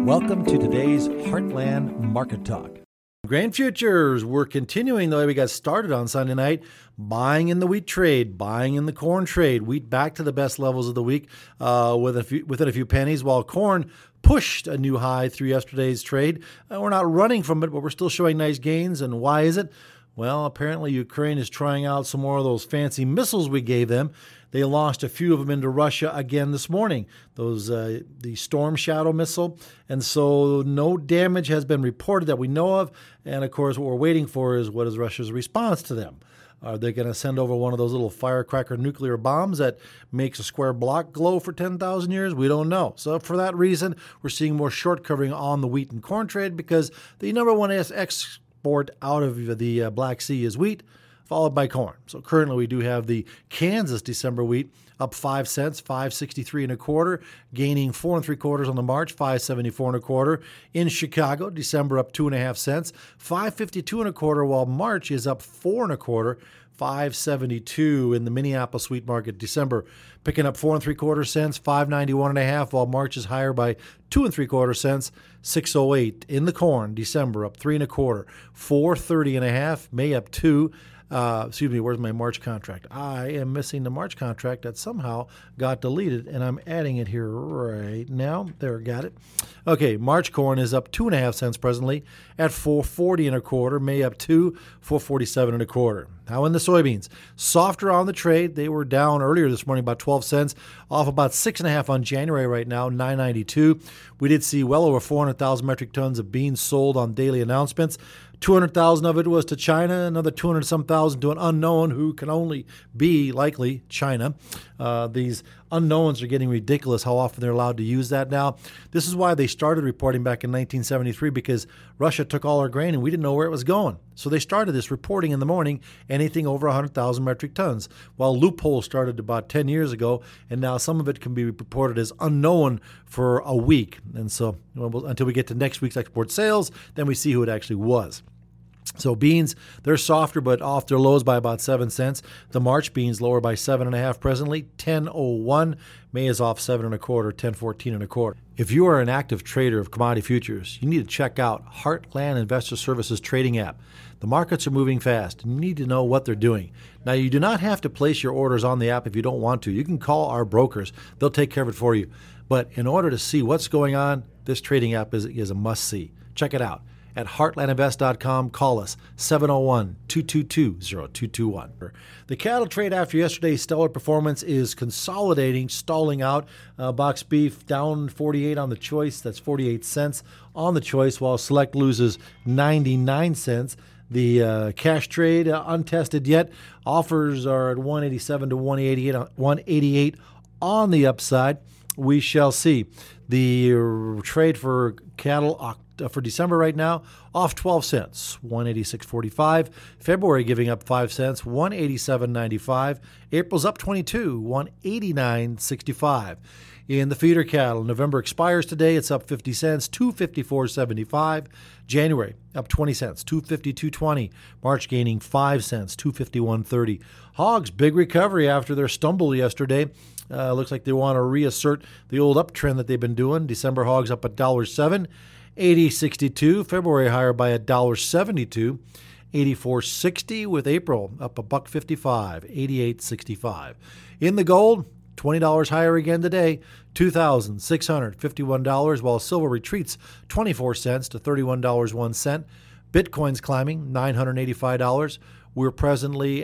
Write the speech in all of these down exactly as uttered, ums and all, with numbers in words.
Welcome to today's Heartland Market Talk. Grain futures, we're continuing the way we got started on Sunday night, buying in the wheat trade, buying in the corn trade. Wheat back to the best levels of the week uh, with a few, within a few pennies, while corn pushed a new high through yesterday's trade. Uh, we're not running from it, but we're still showing nice gains. And why is it? Well, apparently Ukraine is trying out some more of those fancy missiles we gave them. They launched a few of them into Russia again this morning, those uh, the Storm Shadow missile. And so no damage has been reported that we know of. And, of course, what we're waiting for is what is Russia's response to them. Are they going to send over one of those little firecracker nuclear bombs that makes a square block glow for ten thousand years? We don't know. So for that reason, we're seeing more short covering on the wheat and corn trade because the number one export out of the uh, Black Sea is wheat, followed by corn. So currently we do have the Kansas December wheat up five cents, five sixty-three and a quarter, gaining four and three quarters on the March, five seventy-four and a quarter. In Chicago, December up two and a half cents, five fifty-two and a quarter, while March is up four and a quarter, five seventy-two. In the Minneapolis wheat market, December picking up four and three quarter cents, five ninety-one and a half, while March is higher by two and three quarter cents, six oh eight. In the corn, December up three and a quarter, four thirty and a half, May up two. Uh, excuse me, where's my March contract? I am missing the March contract that somehow got deleted, and I'm adding it here right now. There, got it. Okay, March corn is up two and a half cents presently at four forty and a quarter. May up two, four forty-seven and a quarter. Now in the soybeans, softer on the trade. They were down earlier this morning about twelve cents, off about six and a half on January right now, nine ninety-two. We did see well over four hundred thousand metric tons of beans sold on daily announcements. two hundred thousand of it was to China, another two hundred some thousand to an unknown who can only be likely China. Uh, these unknowns are getting ridiculous how often they're allowed to use that now. This is why they started reporting back in nineteen seventy-three, because Russia took all our grain and we didn't know where it was going. So they started this reporting in the morning, anything over one hundred thousand metric tons. Well, loophole started about ten years ago, and now some of it can be reported as unknown for a week. And so well, until we get to next week's export sales, then we see who it actually was. So beans, they're softer, but off their lows by about seven cents. The March beans lower by seven and a half presently, ten oh one. May is off seven and a quarter, ten fourteen and a quarter. If you are an active trader of commodity futures, you need to check out Heartland Investor Services trading app. The markets are moving fast, and you need to know what they're doing. Now, you do not have to place your orders on the app if you don't want to. You can call our brokers. They'll take care of it for you. But in order to see what's going on, this trading app is, is a must-see. Check it out. At heartland invest dot com, call us seven oh one, two two two, oh two two one. The cattle trade after yesterday's stellar performance is consolidating, stalling out. Uh, box beef down forty-eight on the choice. That's forty-eight cents on the choice, while select loses ninety-nine cents. The uh, cash trade, uh, untested yet, offers are at one eighty-seven to one eighty-eight, one eighty-eight on the upside. We shall see. The uh, trade for cattle for December right now, off twelve cents, one eighty-six forty-five. February giving up five cents, one eighty-seven ninety-five. April's up twenty-two, one eighty-nine sixty-five. In the feeder cattle, November expires today. It's up fifty cents, two fifty-four seventy-five. January up twenty cents, two fifty-two twenty. March gaining five cents, two fifty-one thirty. Hogs, big recovery after their stumble yesterday. Uh, looks like they want to reassert the old uptrend that they've been doing. December hogs up one dollar seven, eighty sixty-two. February higher by one dollar seventy-two, eighty-four sixty, with April up a buck fifty-five, eighty-eight sixty-five. In the gold, twenty dollars higher again today, two thousand six hundred fifty-one dollars, while silver retreats twenty-four cents to thirty-one dollars and one cent. Bitcoin's climbing nine hundred eighty-five dollars. We're presently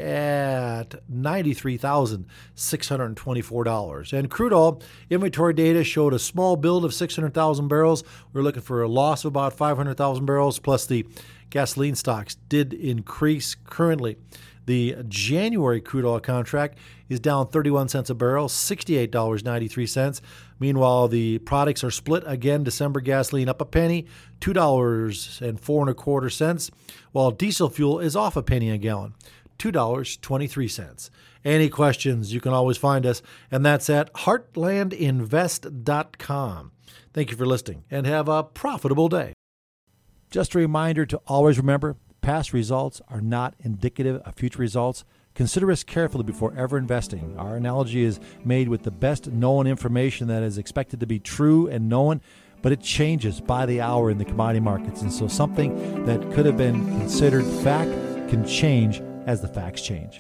at ninety-three thousand six hundred twenty-four dollars. And crude oil inventory data showed a small build of six hundred thousand barrels. We're looking for a loss of about five hundred thousand barrels, plus the gasoline stocks did increase currently. The January crude oil contract is down thirty-one cents a barrel, sixty-eight dollars and ninety-three cents. Meanwhile, the products are split again. December gasoline up a penny, two dollars and four and a quarter cents, while diesel fuel is off a penny a gallon, two dollars and twenty-three cents. Any questions, you can always find us, and that's at heartland invest dot com. Thank you for listening, and have a profitable day. Just a reminder to always remember, past results are not indicative of future results. Consider us carefully before ever investing. Our analogy is made with the best known information that is expected to be true and known, but it changes by the hour in the commodity markets. And so something that could have been considered fact can change as the facts change.